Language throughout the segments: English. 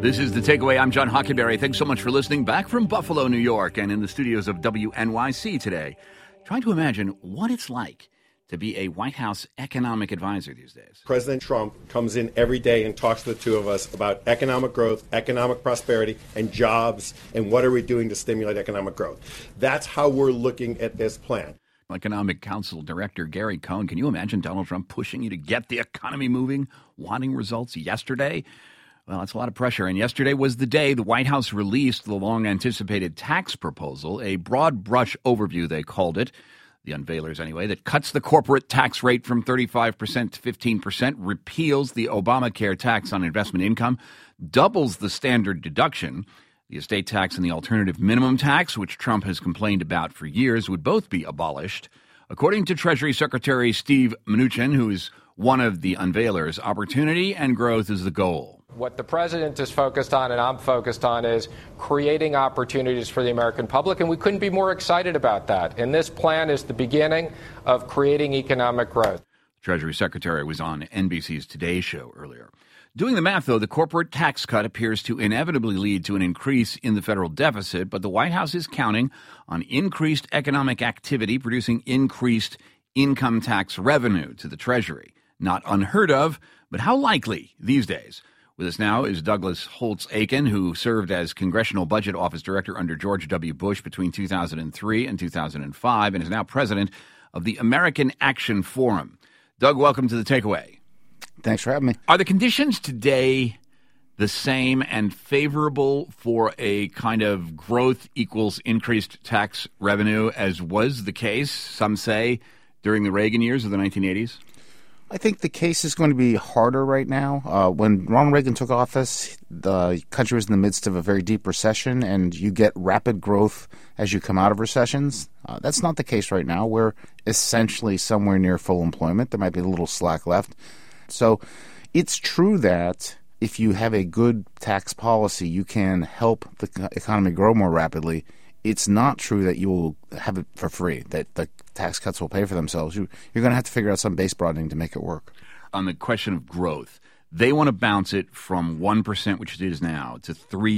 This is The Takeaway. I'm John Hockenberry. Thanks so much for listening. Back from Buffalo, New York, and in the studios of WNYC today, trying to imagine what it's like to be a White House economic advisor these days. President Trump comes in every day and talks to the two of us about economic growth, economic prosperity, and jobs, and what are we doing to stimulate economic growth. That's how we're looking at this plan. Economic Council Director Gary Cohn, can you imagine Donald Trump pushing you to get the economy moving, wanting results yesterday? Well, that's a lot of pressure. And yesterday was the day the White House released the long-anticipated tax proposal, a broad brush overview, they called it, the unveilers anyway, that cuts the corporate tax rate from 35% to 15%, repeals the Obamacare tax on investment income, doubles the standard deduction. The estate tax and the alternative minimum tax, which Trump has complained about for years, would both be abolished. According to Treasury Secretary Steve Mnuchin, who is one of the unveilers, opportunity and growth is the goal. What the president is focused on and I'm focused on is creating opportunities for the American public, and we couldn't be more excited about that. And this plan is the beginning of creating economic growth. Treasury Secretary was on NBC's Today Show earlier. Doing the math, though, the corporate tax cut appears to inevitably lead to an increase in the federal deficit, but the White House is counting on increased economic activity producing increased income tax revenue to the Treasury. Not unheard of, but how likely these days? With us now is Douglas Holtz-Eakin, who served as Congressional Budget Office Director under George W. Bush between 2003 and 2005 and is now president of the American Action Forum. Doug, welcome to The Takeaway. Thanks for having me. Are the conditions today the same and favorable for a kind of growth equals increased tax revenue as was the case, some say, during the Reagan years of the 1980s? I think the case is going to be harder right now. When Ronald Reagan took office, the country was in the midst of a very deep recession, and you get rapid growth as you come out of recessions. That's not the case right now. We're essentially somewhere near full employment. There might be a little slack left. So it's true that if you have a good tax policy, you can help the economy grow more rapidly. It's not true that you will have it for free, that the tax cuts will pay for themselves. You're going to have to figure out some base broadening to make it work. On the question of growth, they want to bounce it from 1%, which it is now, to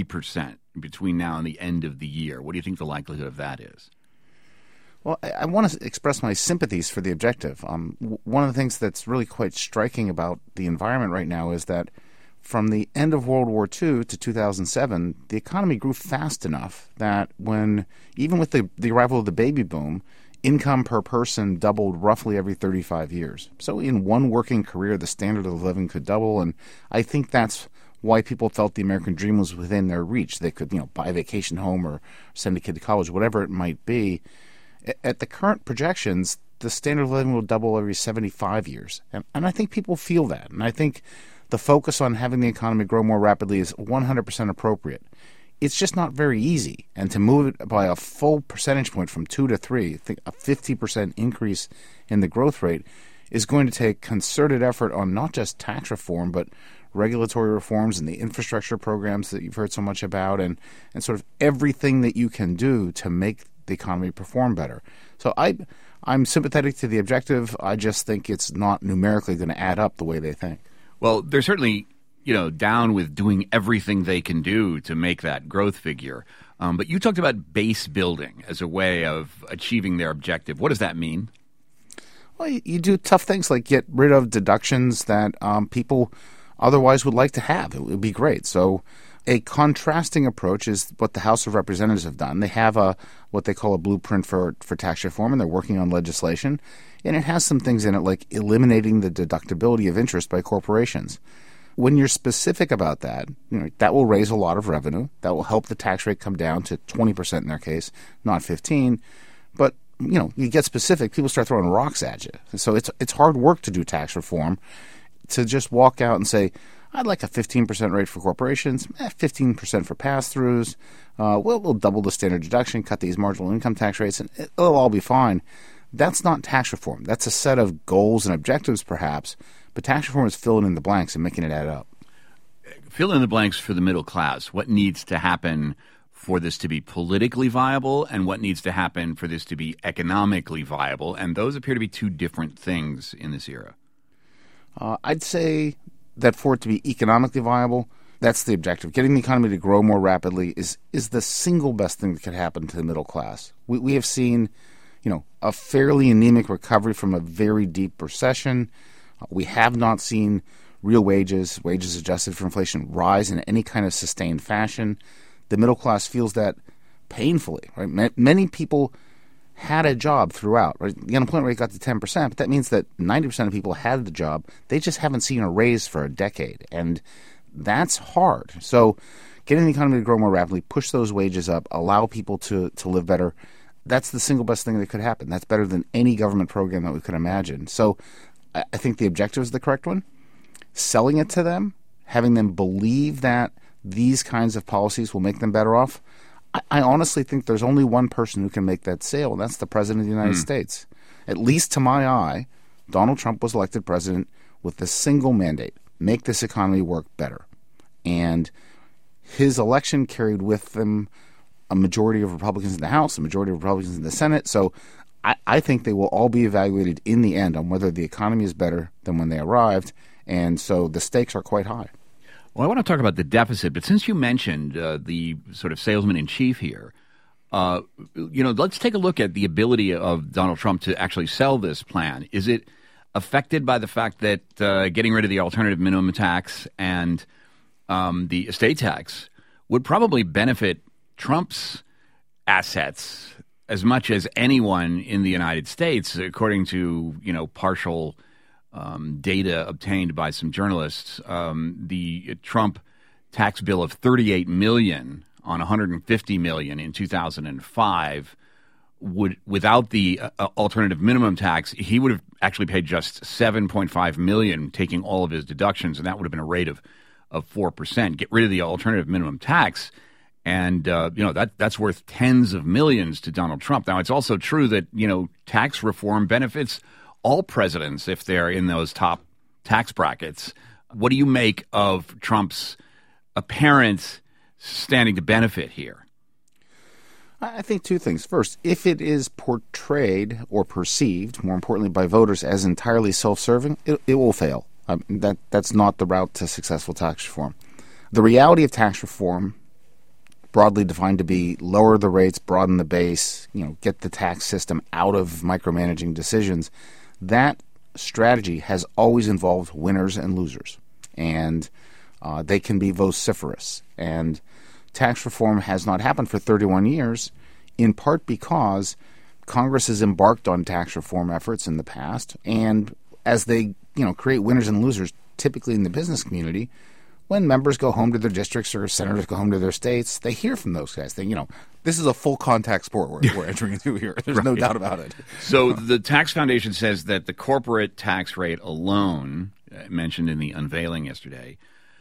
3% between now and the end of the year. What do you think the likelihood of that is? Well, I want to express my sympathies for the objective. One of the things that's really quite striking about the environment right now is that from the end of World War II to 2007, the economy grew fast enough that even with the arrival of the baby boom, income per person doubled roughly every 35 years. So in one working career, the standard of living could double, and I think that's why people felt the American dream was within their reach. They could, buy a vacation home or send a kid to college, whatever it might be. At the current projections, the standard of living will double every 75 years. And I think people feel that. And I think the focus on having the economy grow more rapidly is 100% appropriate. It's just not very easy. And to move it by a full percentage point from 2 to 3, I think a 50% increase in the growth rate is going to take concerted effort on not just tax reform, but regulatory reforms and the infrastructure programs that you've heard so much about and sort of everything that you can do to make the economy perform better. So I'm sympathetic to the objective. I just think it's not numerically going to add up the way they think. Well, they're certainly, down with doing everything they can do to make that growth figure. But you talked about base building as a way of achieving their objective. What does that mean? Well, you do tough things like get rid of deductions that people otherwise would like to have. It would be great. So a contrasting approach is what the House of Representatives have done. They have what they call a blueprint for tax reform, and they're working on legislation. And it has some things in it like eliminating the deductibility of interest by corporations. When you're specific about that, that will raise a lot of revenue. That will help the tax rate come down to 20% in their case, not 15%. But, you get specific, people start throwing rocks at you. So it's hard work to do tax reform, to just walk out and say, I'd like a 15% rate for corporations, 15% for pass-throughs. We'll double the standard deduction, cut these marginal income tax rates, and it'll all be fine. That's not tax reform. That's a set of goals and objectives, perhaps, but tax reform is filling in the blanks and making it add up. Fill in the blanks for the middle class. What needs to happen for this to be politically viable, and what needs to happen for this to be economically viable? And those appear to be two different things in this era. I'd say that for it to be economically viable, That's the objective. Getting the economy to grow more rapidly is the single best thing that could happen to the middle class. We have seen, a fairly anemic recovery from a very deep recession. We have not seen real wages adjusted for inflation, rise in any kind of sustained fashion. The middle class feels that painfully. Right? Many people had a job throughout. Right? The unemployment rate got to 10%, but that means that 90% of people had the job. They just haven't seen a raise for a decade, and that's hard. So getting the economy to grow more rapidly, push those wages up, allow people to live better, that's the single best thing that could happen. That's better than any government program that we could imagine. So I think the objective is the correct one. Selling it to them, having them believe that these kinds of policies will make them better off, I honestly think there's only one person who can make that sale, and that's the President of the United States. At least to my eye, Donald Trump was elected president with the single mandate: make this economy work better. And his election carried with them a majority of Republicans in the House, a majority of Republicans in the Senate. So I think they will all be evaluated in the end on whether the economy is better than when they arrived. And so the stakes are quite high. Well, I want to talk about the deficit, but since you mentioned the sort of salesman-in-chief here, let's take a look at the ability of Donald Trump to actually sell this plan. Is it affected by the fact that getting rid of the alternative minimum tax and the estate tax would probably benefit Trump's assets as much as anyone in the United States, according to partial data obtained by some journalists? The Trump tax bill of $38 million on $150 million in 2005 would, without the alternative minimum tax, he would have actually paid just $7.5 million, taking all of his deductions, and that would have been a rate of 4%. Get rid of the alternative minimum tax, and that's worth tens of millions to Donald Trump. Now, it's also true that tax reform benefits all presidents if they're in those top tax brackets. What do you make of Trump's apparent standing to benefit here? I think two things. First, if it is portrayed or perceived, more importantly by voters, as entirely self-serving, it will fail. That's not the route to successful tax reform. The reality of tax reform, broadly defined to be lower the rates, broaden the base, get the tax system out of micromanaging decisions, that strategy has always involved winners and losers, and they can be vociferous. And tax reform has not happened for 31 years, in part because Congress has embarked on tax reform efforts in the past, and as they create winners and losers, typically in the business community, when members go home to their districts or senators go home to their states, they hear from those guys. This is a full contact sport we're entering into here. There's no doubt about it. So the Tax Foundation says that the corporate tax rate alone, mentioned in the unveiling yesterday,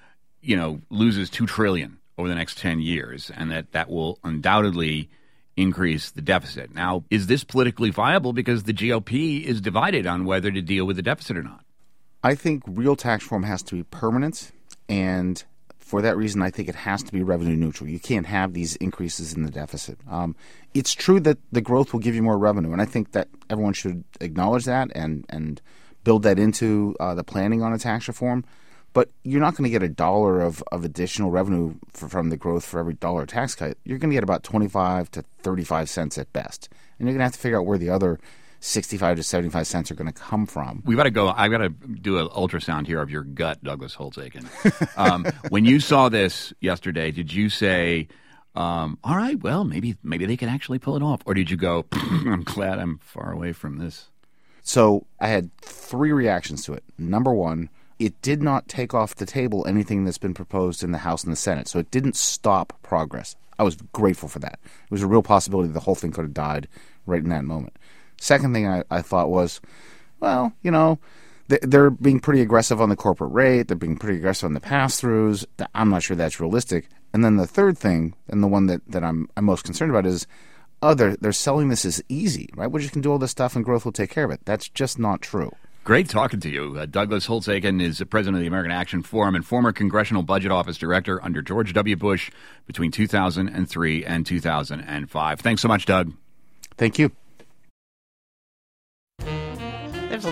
loses $2 trillion over the next 10 years, and that will undoubtedly increase the deficit. Now, is this politically viable because the GOP is divided on whether to deal with the deficit or not? I think real tax reform has to be permanent, and for that reason, I think it has to be revenue neutral. You can't have these increases in the deficit. It's true that the growth will give you more revenue, and I think that everyone should acknowledge that and build that into the planning on a tax reform. But you're not going to get $1 of additional revenue from the growth for every $1 tax cut. You're going to get about 25 to 35 cents at best. And you're going to have to figure out where the other 65 to 75 cents are going to come from. We've got to go. I've got to do an ultrasound here of your gut, Douglas Holtz-Eakin. When you saw this yesterday, did you say, all right, well, maybe they can actually pull it off? Or did you go, I'm glad I'm far away from this? So I had three reactions to it. Number one, it did not take off the table anything that's been proposed in the House and the Senate. So it didn't stop progress. I was grateful for that. It was a real possibility the whole thing could have died right in that moment. Second thing I thought was, well, they're being pretty aggressive on the corporate rate. They're being pretty aggressive on the pass-throughs. I'm not sure that's realistic. And then the third thing, and the one that I'm most concerned about is, they're selling this as easy, right? We just can do all this stuff and growth will take care of it. That's just not true. Great talking to you. Douglas Holtz-Eakin is the president of the American Action Forum and former Congressional Budget Office Director under George W. Bush between 2003 and 2005. Thanks so much, Doug. Thank you. There's a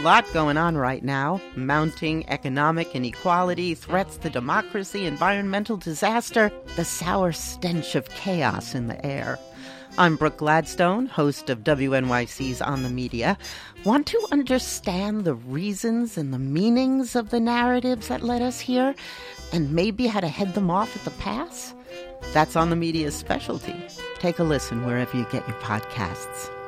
lot going on right now. Mounting economic inequality, threats to democracy, environmental disaster, the sour stench of chaos in the air. I'm Brooke Gladstone, host of WNYC's On the Media. Want to understand the reasons and the meanings of the narratives that led us here, and maybe how to head them off at the pass? That's On the Media's specialty. Take a listen wherever you get your podcasts.